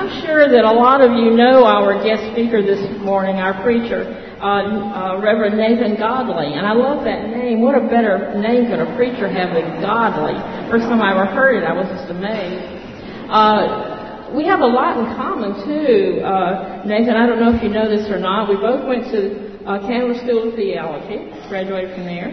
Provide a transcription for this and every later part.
I'm sure that a lot of you know our guest speaker this morning, our preacher, Reverend Nathan Godley. And I love that name. What a better name could a preacher have than Godley? First time I ever heard it, I was just amazed. We have a lot in common, too. Nathan, I don't know if you know this or not. We both went to Candler School of Theology, graduated from there.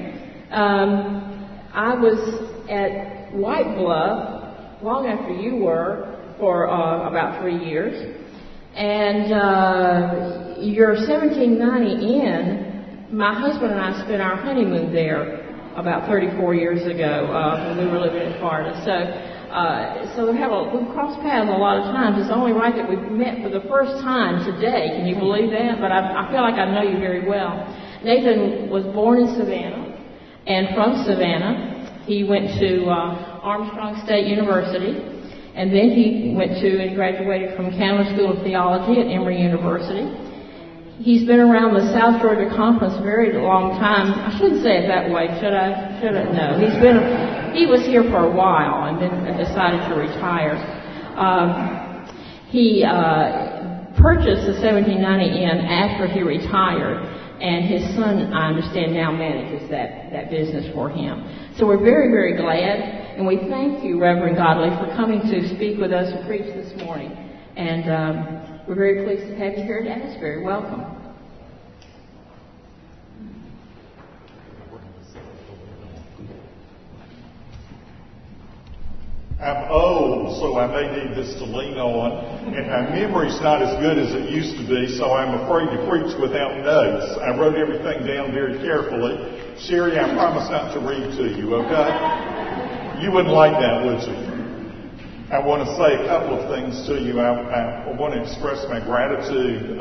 I was at White Bluff long after you were, for about 3 years. And your 1790 Inn, my husband and I spent our honeymoon there about 34 years ago when we were living in Florida. So we've crossed paths a lot of times. It's only right that we've met for the first time today. Can you believe that? But I feel like I know you very well. Nathan was born in Savannah, and from Savannah, he went to Armstrong State University, and then he went to and graduated from Candler School of Theology at Emory University. He's been around the South Georgia Conference a very long time. I shouldn't say it that way, should I? No. He was here for a while and then decided to retire. He purchased the 1790 Inn after he retired, and his son, I understand, now manages that business for him. So we're very, very glad, and we thank you, Reverend Godley, for coming to speak with us and preach this morning. And we're very pleased to have you here at Asbury. Welcome. I'm old, so I may need this to lean on, and my memory's not as good as it used to be, so I'm afraid to preach without notes. I wrote everything down very carefully. Sherry, I promise not to read to you, okay? You wouldn't like that, would you? I want to say a couple of things to you. I want to express my gratitude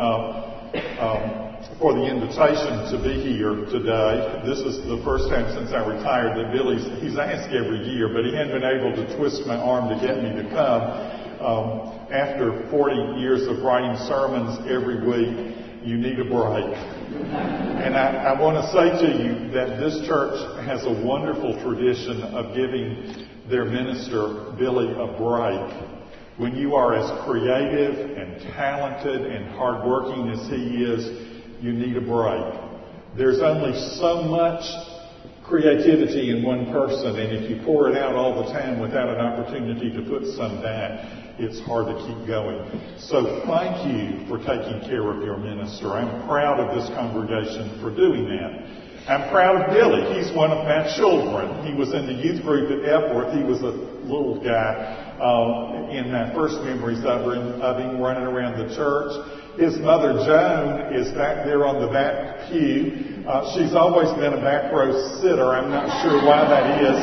for the invitation to be here today. This is the first time since I retired that he's asked every year, but he hadn't been able to twist my arm to get me to come. After 40 years of writing sermons every week, you need a break. And I want to say to you that this church has a wonderful tradition of giving their minister, Billy, a break. When you are as creative and talented and hardworking as he is, you need a break. There's only so much creativity in one person, and if you pour it out all the time without an opportunity to put some back, it's hard to keep going. So thank you for taking care of your minister. I'm proud of this congregation for doing that. I'm proud of Billy. He's one of my children. He was in the youth group at Epworth. He was a little guy in my first memories of him running around the church. His mother, Joan, is back there on the back pew. She's always been a back row sitter. I'm not sure why that is.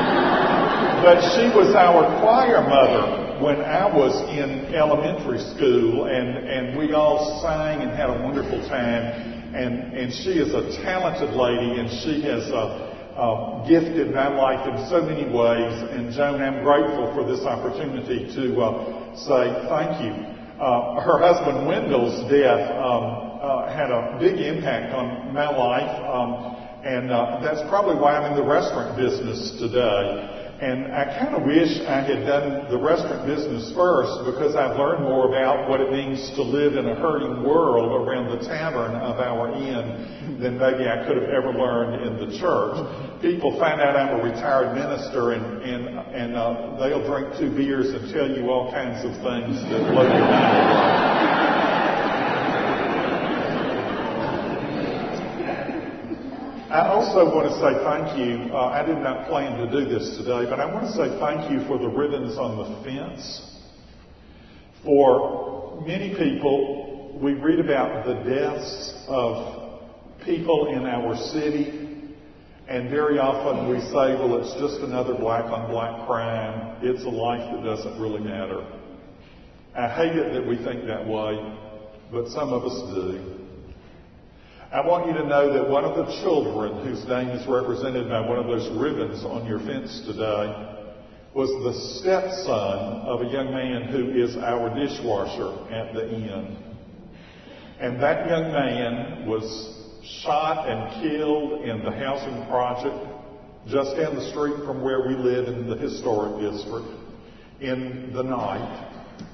But she was our choir mother when I was in elementary school, and we all sang and had a wonderful time. And she is a talented lady, and she has gifted my life in so many ways. And Joan, I'm grateful for this opportunity to say thank you. Her husband Wendell's death had a big impact on my life, and that's probably why I'm in the restaurant business today. And I kind of wish I had done the restaurant business first, because I've learned more about what it means to live in a hurting world around the tavern of our inn than maybe I could have ever learned in the church. People find out I'm a retired minister, and they'll drink 2 beers and tell you all kinds of things that blow your mind. I also want to say thank you. I did not plan to do this today, but I want to say thank you for the ribbons on the fence. For many people, we read about the deaths of people in our city, and very often we say, well, it's just another black-on-black crime. It's a life that doesn't really matter. I hate it that we think that way, but some of us do. I want you to know that one of the children whose name is represented by one of those ribbons on your fence today was the stepson of a young man who is our dishwasher at the inn. And that young man was shot and killed in the housing project just down the street from where we live in the historic district in the night.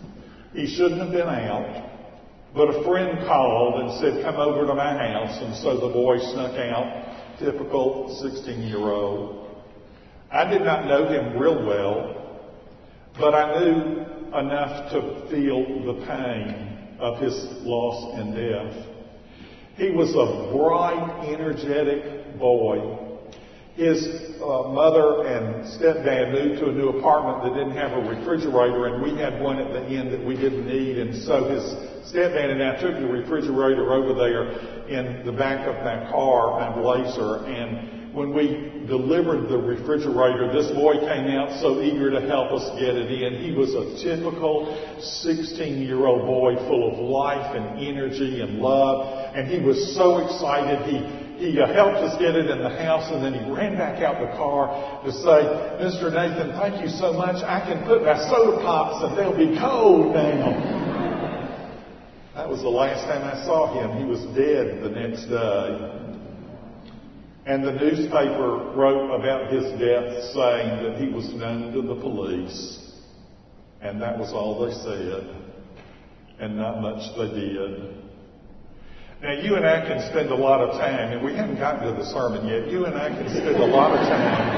He shouldn't have been out. But a friend called and said, come over to my house. And so the boy snuck out, typical 16-year-old. I did not know him real well, but I knew enough to feel the pain of his loss and death. He was a bright, energetic boy. His mother and stepdad moved to a new apartment that didn't have a refrigerator, and we had one at the end that we didn't need. And so his stepdad and I took the refrigerator over there in the back of my car, my Blazer. And when we delivered the refrigerator, this boy came out so eager to help us get it in. He was a typical 16-year-old boy full of life and energy and love. And he was so excited. He helped us get it in the house, and then he ran back out the car to say, Mr. Nathan, thank you so much. I can put my soda pops and they'll be cold now. That was the last time I saw him. He was dead the next day. And the newspaper wrote about his death saying that he was known to the police. And that was all they said. And not much they did. Now, you and I can spend a lot of time, and we haven't gotten to the sermon yet, you and I can spend a lot of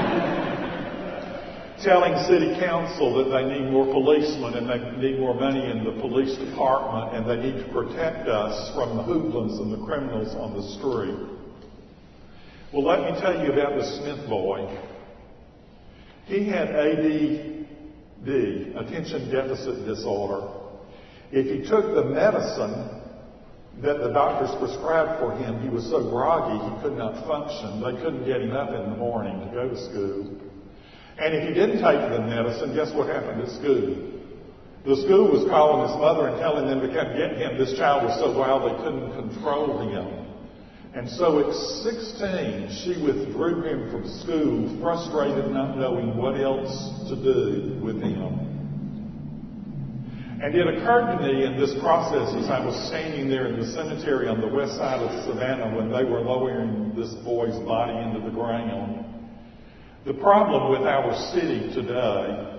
time telling city council that they need more policemen and they need more money in the police department and they need to protect us from the hoodlums and the criminals on the street. Well, let me tell you about the Smith boy. He had ADD, attention deficit disorder. If he took the medicine that the doctors prescribed for him, he was so groggy he could not function. They couldn't get him up in the morning to go to school. And if he didn't take the medicine, guess what happened at school? The school was calling his mother and telling them to come get him. This child was so wild they couldn't control him. And so at 16, she withdrew him from school, frustrated, not knowing what else to do with him. And it occurred to me in this process as I was standing there in the cemetery on the west side of Savannah when they were lowering this boy's body into the ground. The problem with our city today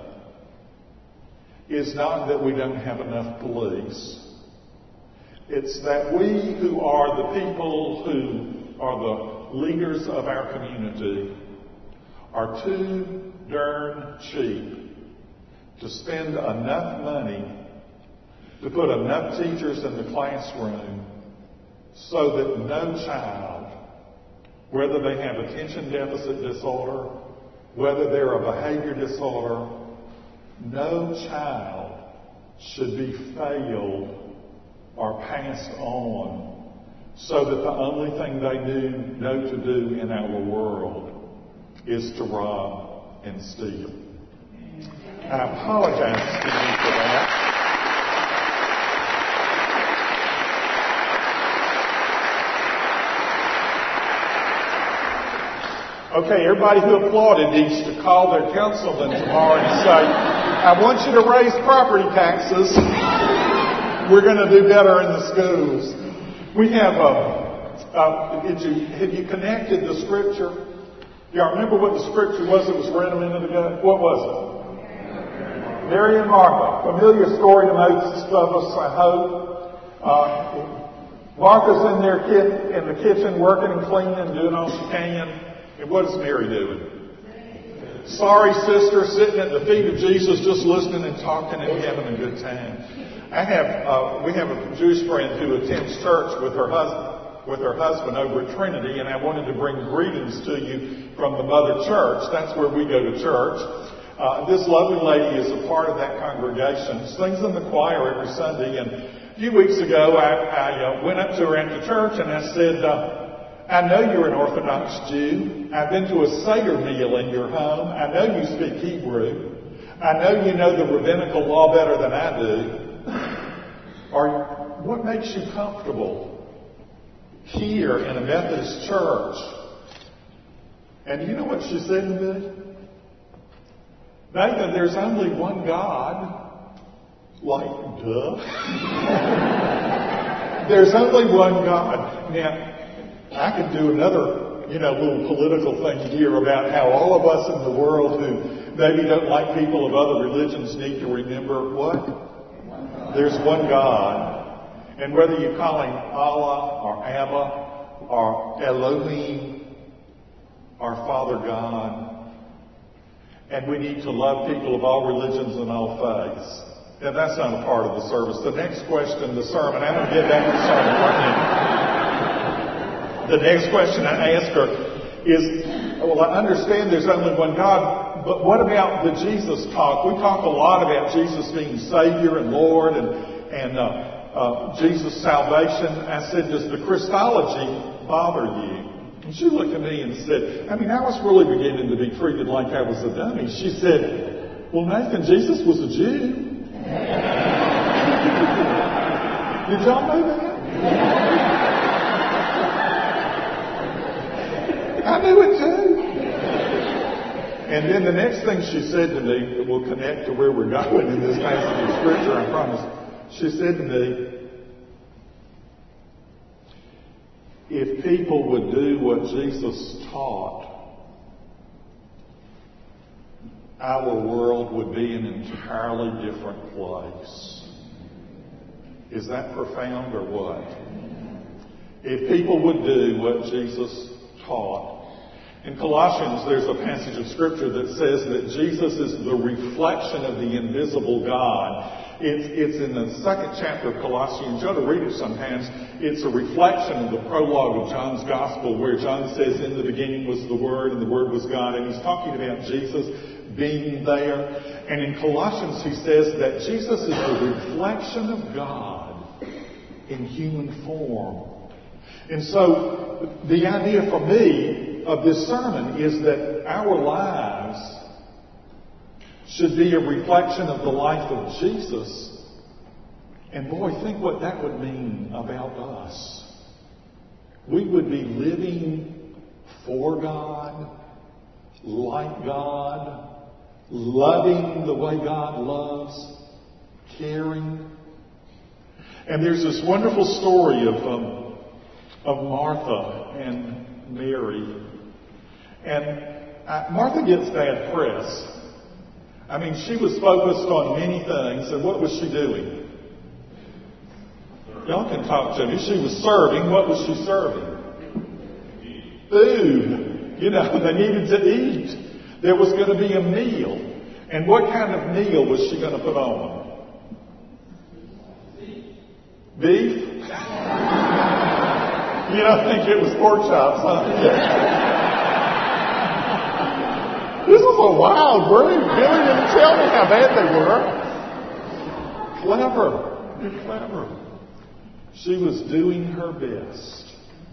is not that we don't have enough police. It's that we who are the people who are the leaders of our community are too darn cheap to spend enough money to put enough teachers in the classroom so that no child, whether they have attention deficit disorder, whether they're a behavior disorder, no child should be failed or passed on so that the only thing they know to do in our world is to rob and steal. I apologize to you for that. Okay, everybody who applauded needs to call their councilman tomorrow and say, I want you to raise property taxes. We're going to do better in the schools. We have, have you connected the scripture? Y'all remember what the scripture was that was read a minute ago? What was it? Mary and Martha. Familiar story to most of us, I hope. Martha's in the kitchen working and cleaning and doing all she can. And what is Mary doing? Sorry, sister, sitting at the feet of Jesus, just listening and talking and having a good time. We have a Jewish friend who attends church with her husband over at Trinity, and I wanted to bring greetings to you from the Mother Church. That's where we go to church. This lovely lady is a part of that congregation. Sings in the choir every Sunday. And a few weeks ago, I went up to her after church and I said, I know you're an Orthodox Jew. I've been to a Seder meal in your home. I know you speak Hebrew. I know you know the rabbinical law better than I do. What makes you comfortable here in a Methodist church? And you know what she said to me? Nathan, there's only one God. Like, duh. There's only one God. Now, I could do another, little political thing here about how all of us in the world who maybe don't like people of other religions need to remember what? There's one God. And whether you call him Allah or Abba or Elohim or Father God, and we need to love people of all religions and all faiths. Now, that's not a part of the service. The next question, the sermon, I'm going to get back to the sermon right now. The next question I ask her is, well, I understand there's only one God, but what about the Jesus talk? We talk a lot about Jesus being Savior and Lord and Jesus' salvation. I said, does the Christology bother you? And she looked at me and said, I was really beginning to be treated like I was a dummy. She said, well, Nathan, Jesus was a Jew. Did y'all know that? I knew it too. And then the next thing she said to me, that will connect to where we're going in this passage of Scripture, I promise. She said to me, if people would do what Jesus taught, our world would be an entirely different place. Is that profound or what? If people would do what Jesus taught. In Colossians, there's a passage of Scripture that says that Jesus is the reflection of the invisible God. It's in the second chapter of Colossians. You ought to read it sometimes. It's a reflection of the prologue of John's Gospel, where John says, in the beginning was the Word, and the Word was God. And he's talking about Jesus being there. And in Colossians, he says that Jesus is the reflection of God in human form. And so the idea for me of this sermon is that our lives should be a reflection of the life of Jesus. And boy, think what that would mean about us. We would be living for God, like God, loving the way God loves, caring. And there's this wonderful story of Martha and Mary. And Martha gets bad press. She was focused on many things, and what was she doing? Y'all can talk to me. She was serving. What was she serving? Food. They needed to eat. There was going to be a meal. And what kind of meal was she going to put on? Beef? You don't think it was pork chops, huh? This was a wild group. Billy didn't tell me how bad they were. Clever. You're clever. She was doing her best.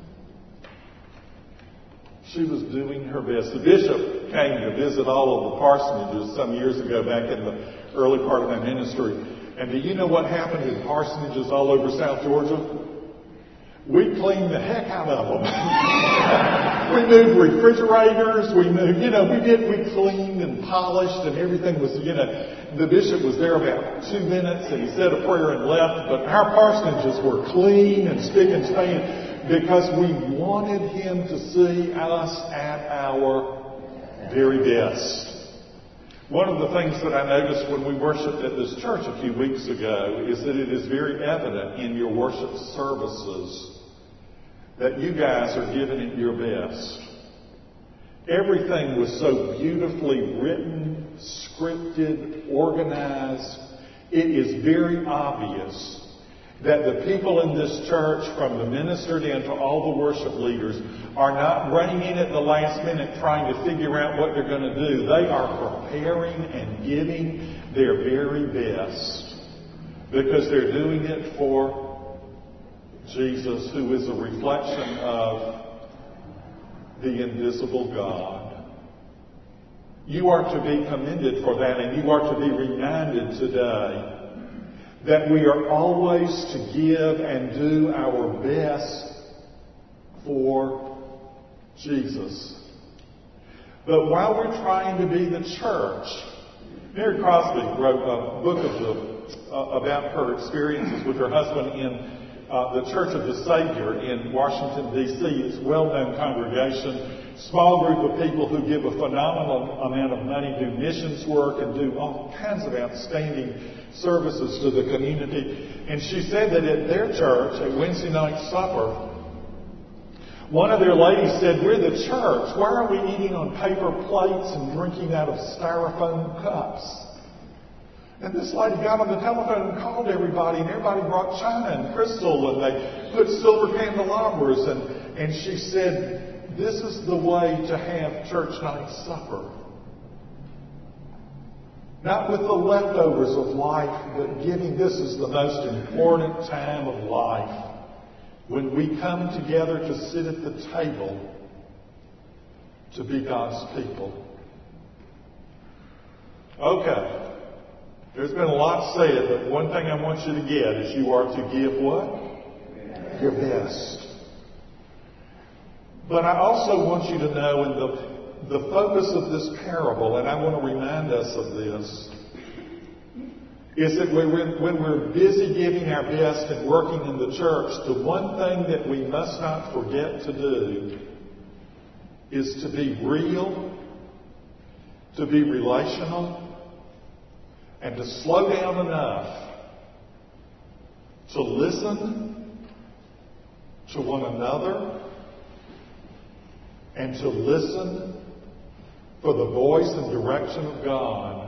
She was doing her best. The bishop came to visit all of the parsonages some years ago back in the early part of my ministry. And do you know what happened in parsonages all over South Georgia? We cleaned the heck out of them. We moved refrigerators. We cleaned and polished, and everything was, the bishop was there about 2 minutes, and he said a prayer and left. But our parsonages were clean and spick and span because we wanted him to see us at our very best. One of the things that I noticed when we worshiped at this church a few weeks ago is that it is very evident in your worship services that you guys are giving it your best. Everything was so beautifully written, scripted, organized. It is very obvious that the people in this church, from the minister down to all the worship leaders, are not running in at the last minute trying to figure out what they're going to do. They are preparing and giving their very best because they're doing it for Jesus, who is a reflection of the invisible God. You are to be commended for that, and you are to be reminded today that we are always to give and do our best for Jesus. But while we're trying to be the church, Mary Crosby wrote a book about her experiences with her husband in the Church of the Savior in Washington, D.C. It's a well-known congregation. small group of people who give a phenomenal amount of money, do missions work, and do all kinds of outstanding services to the community. And she said that at their church, at Wednesday night supper, one of their ladies said, "We're the church. Why are we eating on paper plates and drinking out of styrofoam cups?" And this lady got on the telephone and called everybody, and everybody brought china and crystal, and they put silver candelabras, and she said, "This is the way to have church night supper. Not with the leftovers of life, but giving. This is the most important time of life, when we come together to sit at the table to be God's people." Okay. There's been a lot said, but one thing I want you to get is you are to give what? Your best. But I also want you to know, in the focus of this parable, and I want to remind us of this, is that when we're busy giving our best and working in the church, the one thing that we must not forget to do is to be real, to be relational, and to slow down enough to listen to one another and to listen for the voice and direction of God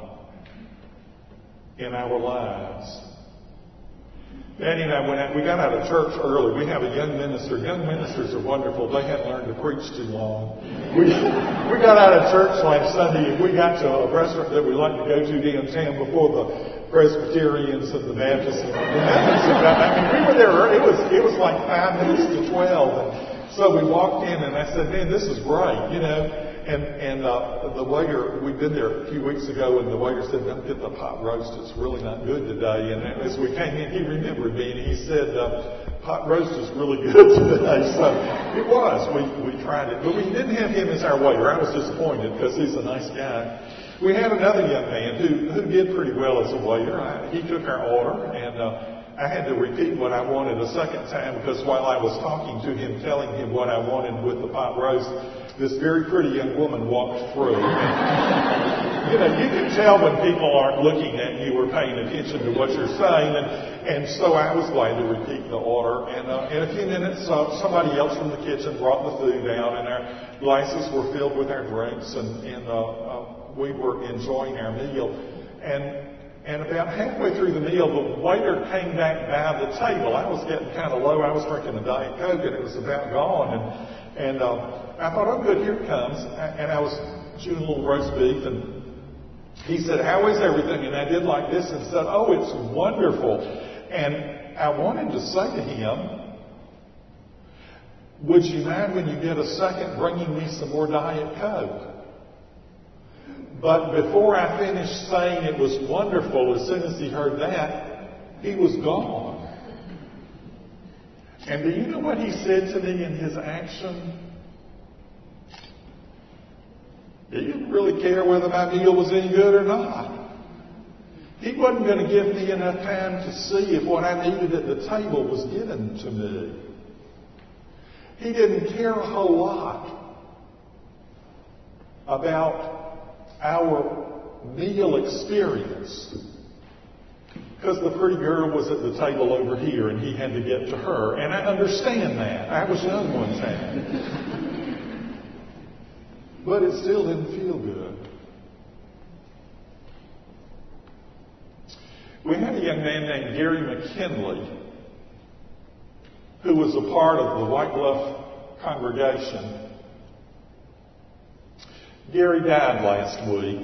in our lives. Danny and I went out. We got out of church early. We have a young minister. Young ministers are wonderful. They hadn't learned to preach too long. We got out of church last Sunday, and we got to a restaurant that we like to go to downtown before the Presbyterians and the Baptists and the Methodists. I mean, we were there early. It was like 5 minutes to 12. And so we walked in, and I said, "Man, this is great," you know. And the waiter, we'd been there a few weeks ago, and the waiter said, "Don't get the pot roast. It's really not good today." And as we came in, he remembered me, and he said, "Pot roast is really good today." So it was. We tried it. But we didn't have him as our waiter. I was disappointed because he's a nice guy. We had another young man who did pretty well as a waiter. He took our order, and I had to repeat what I wanted a second time, because while I was talking to him, telling him what I wanted with the pot roast, this very pretty young woman walked through. You know, you can tell when people aren't looking at you or paying attention to what you're saying. And so I was glad to repeat the order. And in a few minutes, somebody else from the kitchen brought the food out, and our glasses were filled with our drinks, and we were enjoying our meal. And about halfway through the meal, the waiter came back by the table. I was getting kind of low. I was drinking a Diet Coke, and it was about gone. And I thought, "Oh, good, here it comes." And I was chewing a little roast beef, and he said, "How is everything?" And I did like this and said, "Oh, it's wonderful." And I wanted to say to him, "Would you mind, when you get a second, bringing me some more Diet Coke?" But before I finished saying it was wonderful, as soon as he heard that, he was gone. And do you know what he said to me in his action? He didn't really care whether my meal was any good or not. He wasn't going to give me enough time to see if what I needed at the table was given to me. He didn't care a whole lot about our meal experience, because the pretty girl was at the table over here and he had to get to her. And I understand that. I was young one time. But it still didn't feel good. We had a young man named Gary McKinley, who was a part of the White Bluff congregation. Gary died last week.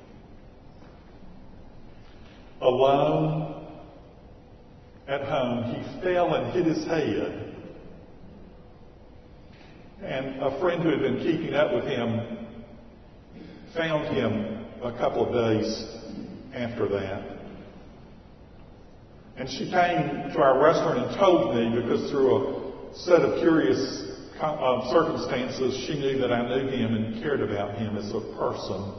Alone at home, he fell and hit his head. And a friend who had been keeping up with him found him a couple of days after that. And she came to our restaurant and told me, because through a set of curious circumstances, she knew that I knew him and cared about him as a person.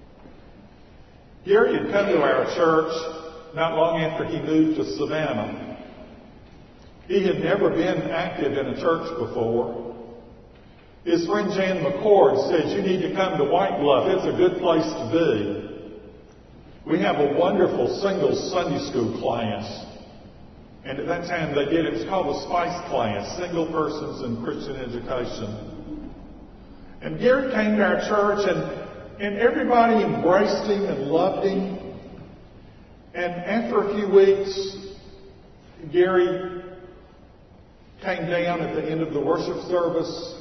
Gary had come to our church not long after he moved to Savannah. He had never been active in a church before. His friend Jan McCord said, you need to come to White Bluff. It's a good place to be. We have a wonderful single Sunday school class. And at that time they did, it was called the Spice class, Single Persons in Christian Education. And Gary came to our church and everybody embraced him and loved him. And after a few weeks, Gary came down at the end of the worship service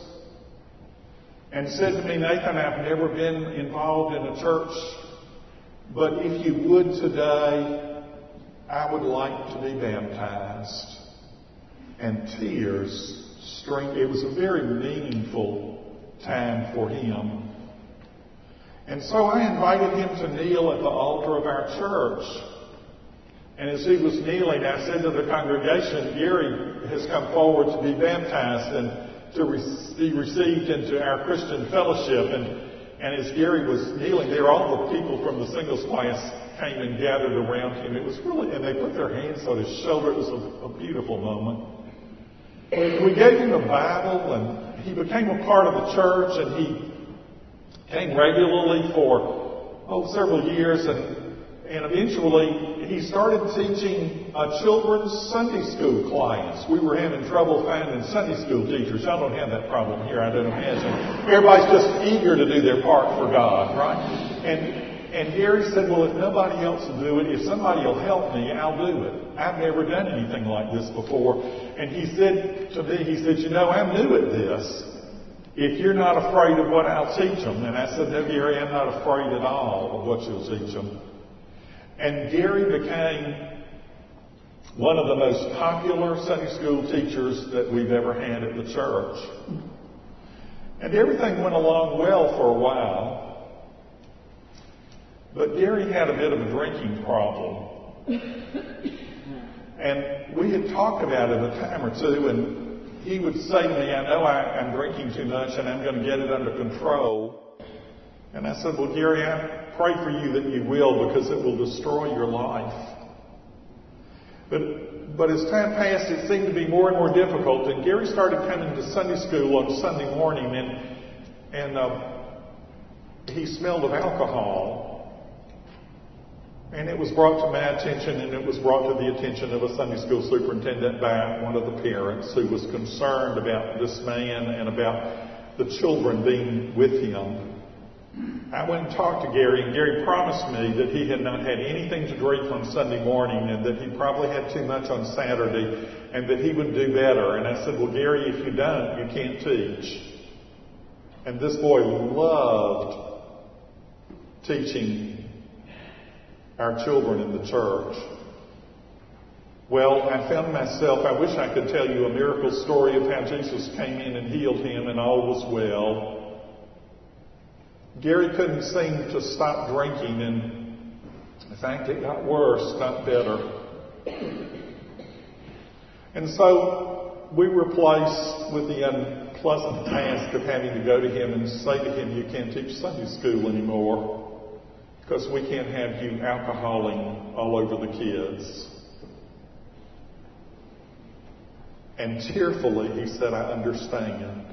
and said to me, Nathan, I've never been involved in a church, but if you would today, I would like to be baptized. And tears streamed. It was a very meaningful time for him. And so I invited him to kneel at the altar of our church. And as he was kneeling, I said to the congregation, Gary has come forward to be baptized and to be received into our Christian fellowship. And as Gary was kneeling there, all the people from the singles class came and gathered around him. It was really, and they put their hands on his shoulder. It was a beautiful moment. We gave him a Bible, and he became a part of the church, and he came regularly for several years, and eventually he started teaching a children's Sunday school class. We were having trouble finding Sunday school teachers. Y'all don't have that problem here, I don't imagine. Everybody's just eager to do their part for God, right? And Gary said, well, if nobody else will do it, if somebody will help me, I'll do it. I've never done anything like this before. And he said to me, I'm new at this. If you're not afraid of what I'll teach them. And I said, no, Gary, I'm not afraid at all of what you'll teach them. And Gary became one of the most popular Sunday school teachers that we've ever had at the church. And everything went along well for a while. But Gary had a bit of a drinking problem. And we had talked about it a time or two, and he would say to me, I know I'm drinking too much and I'm going to get it under control. And I said, well, Gary, I pray for you that you will, because it will destroy your life. But as time passed, it seemed to be more and more difficult. And Gary started coming to Sunday school on Sunday morning, and he smelled of alcohol. And it was brought to my attention, and it was brought to the attention of a Sunday school superintendent by one of the parents who was concerned about this man and about the children being with him. I went and talked to Gary, and Gary promised me that he had not had anything to drink on Sunday morning, and that he probably had too much on Saturday, and that he would do better. And I said, well, Gary, if you don't, you can't teach. And this boy loved teaching our children in the church. Well, I found myself, I wish I could tell you a miracle story of how Jesus came in and healed him and all was well. Gary couldn't seem to stop drinking, and in fact it got worse, not better. And so we were placed with the unpleasant task of having to go to him and say to him, you can't teach Sunday school anymore, because we can't have you alcoholing all over the kids. And tearfully he said, I understand.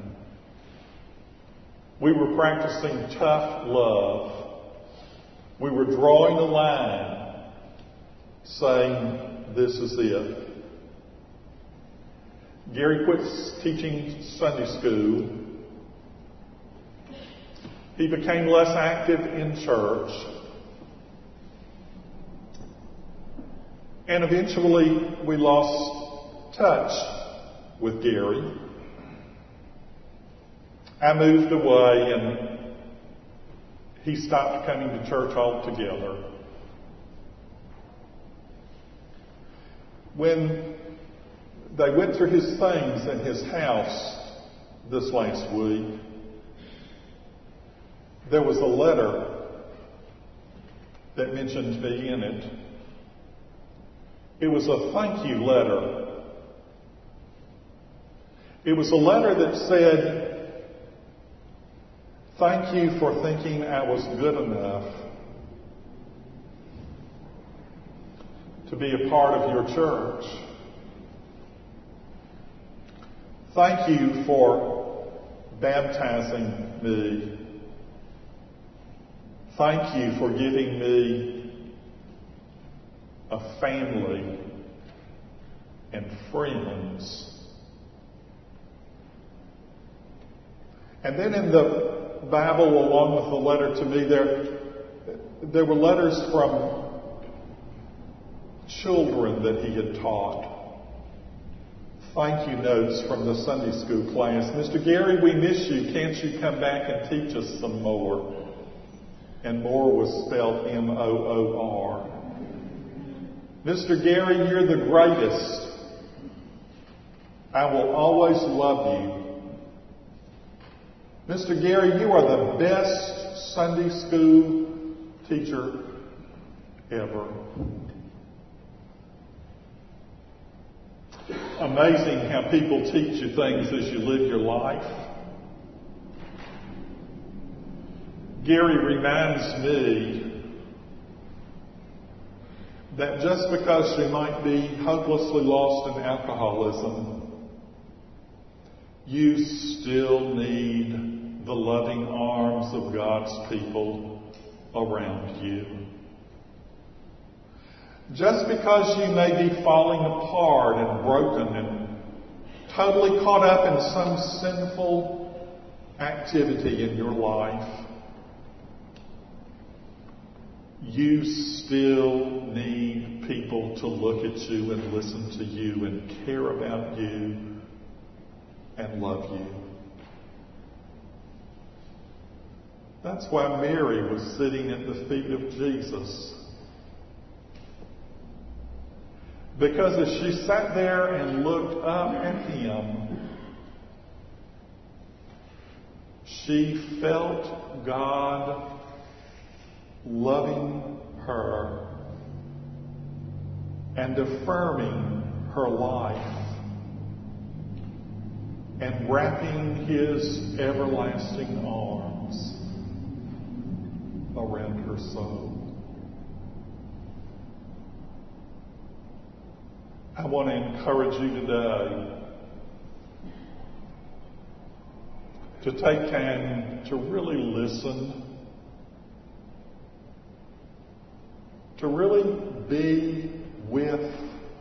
We were practicing tough love. We were drawing a line, saying, this is it. Gary quit teaching Sunday school. He became less active in church. And eventually we lost touch with Gary. I moved away, and he stopped coming to church altogether. When they went through his things in his house this last week, there was a letter that mentioned me in it. It was a thank you letter. It was a letter that said, thank you for thinking I was good enough to be a part of your church. Thank you for baptizing me. Thank you for giving me a family and friends. And then in the Bible, along with the letter to me, there were letters from children that he had taught. Thank you notes from the Sunday school class. Mr. Gary, we miss you. Can't you come back and teach us some more? And more was spelled M-O-O-R. Mr. Gary, you're the greatest. I will always love you. Mr. Gary, you are the best Sunday school teacher ever. Amazing how people teach you things as you live your life. Gary reminds me that just because you might be hopelessly lost in alcoholism, you still need the loving arms of God's people around you. Just because you may be falling apart and broken and totally caught up in some sinful activity in your life, you still need people to look at you and listen to you and care about you and love you. That's why Mary was sitting at the feet of Jesus. Because as she sat there and looked up at him, she felt God loving her and affirming her life and wrapping his everlasting arms around her soul. I want to encourage you today to take time to really listen, to really be with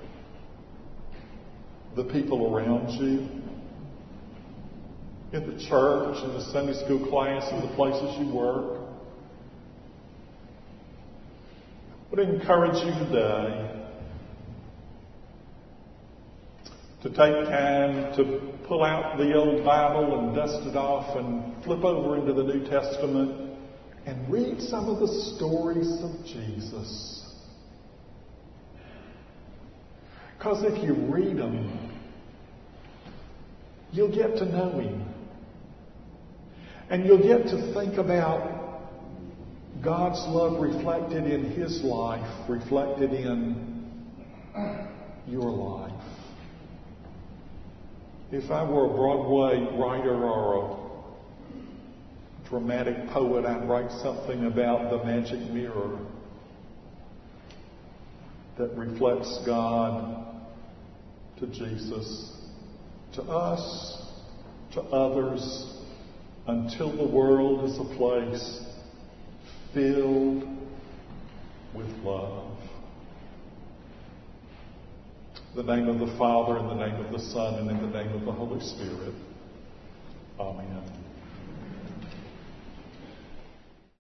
the people around you, in the church, in the Sunday school class, in the places you work. I would encourage you today to take time to pull out the old Bible and dust it off and flip over into the New Testament and read some of the stories of Jesus. Because if you read them, you'll get to know him. And you'll get to think about God's love reflected in his life, reflected in your life. If I were a Broadway writer or a dramatic poet, I'd write something about the magic mirror that reflects God to Jesus, to us, to others, until the world is a place filled with love. In the name of the Father, in the name of the Son, and in the name of the Holy Spirit. Amen.